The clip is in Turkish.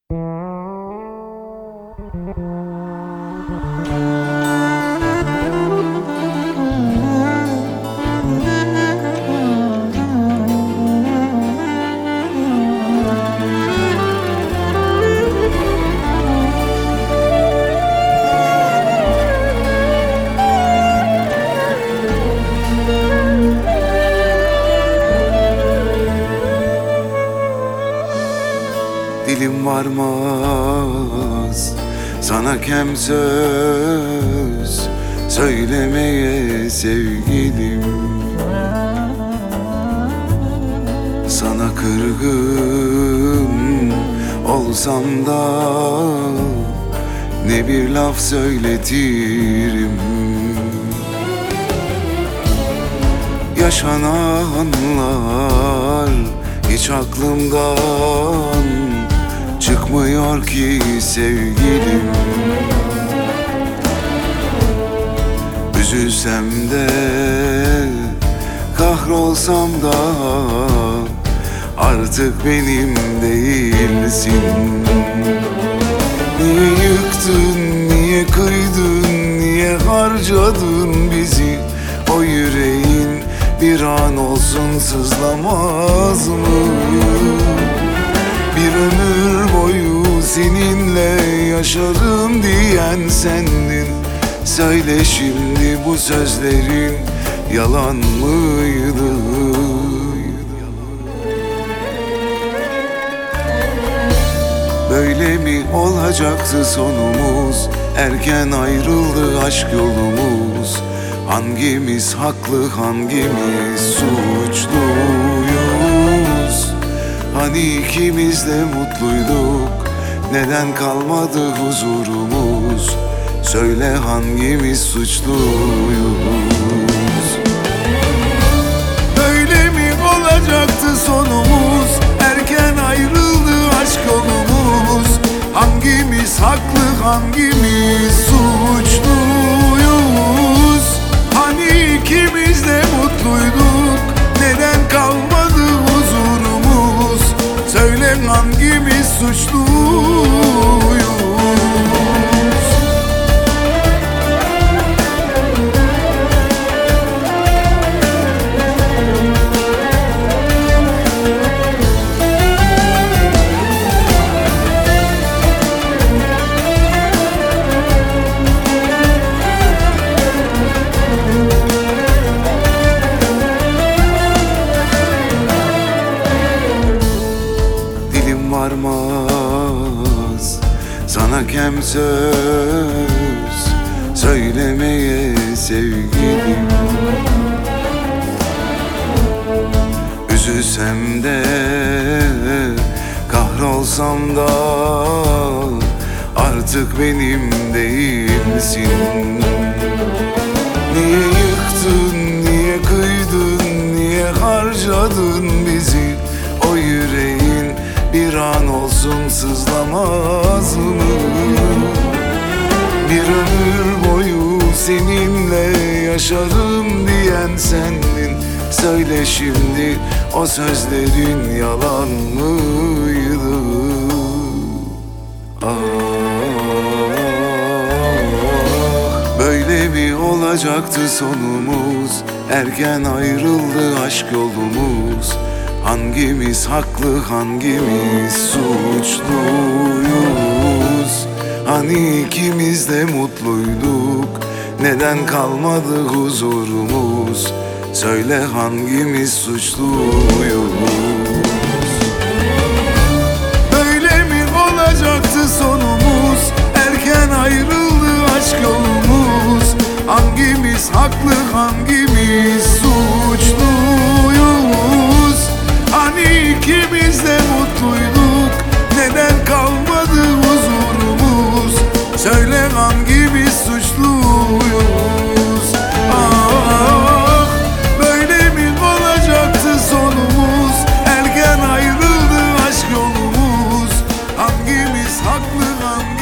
Dilim varmaz sana kem söz söylemeye sevgilim. Sana kırgın olsam da ne bir laf söyletirim. Yaşananlar hiç aklımdan çıkmıyor ki sevgilim. Üzülsem de kahrolsam da artık benim değilsin. Niye yıktın, niye kıydın, niye harcadın bizi? O yüreğin bir an olsun sızlamaz mı? Bir ömür boyu seninle yaşarım diyen sendin. Söyle şimdi, bu sözlerin yalan mıydı? Böyle mi olacaktı sonumuz? Erken ayrıldı aşk yolumuz. Hangimiz haklı, hangimiz suçluyuz? Hani ikimiz de mutluyduk, neden kalmadı huzurumuz? Söyle hangimiz suçluyuz? Böyle mi olacaktı sonumuz? Erken ayrıldı aşk yolumuz. Hangimiz haklı, hangimiz suçluyuz? Hani ikimiz de mutluyduk, neden kalmadı huzurumuz? Söyle hangimiz suçluyuz? Varmaz sana kem söz söylemeye sevgilim. Üzülsem de kahrolsam da artık benim değilsin. Niye yıktın, niye kıydın, niye harcadın bizi? O yüreğin bir an olsun sızlamaz mı? Bir ömür boyu seninle yaşarım diyen sendin. Söyle şimdi, o sözlerin yalan mıydı? Ah, böyle mi olacaktı sonumuz? Erken ayrıldı aşk yolumuz. Hangimiz haklı, hangimiz suçluyuz? Hani ikimiz de mutluyduk, neden kalmadı huzurumuz? Söyle hangimiz suçluyuz? Böyle mi olacaktı sonumuz? Erken ayrıldı aşk yolumuz. Hangimiz haklı, hangimiz suçluyuz? Hani ikimiz de mutluyduk, neden kalmadı huzurumuz? Söyle hangimiz suçluyuz? Ah, böyle mi olacaktı sonumuz? Erken ayrıldı aşk yolumuz. Hangimiz haklı, hangimiz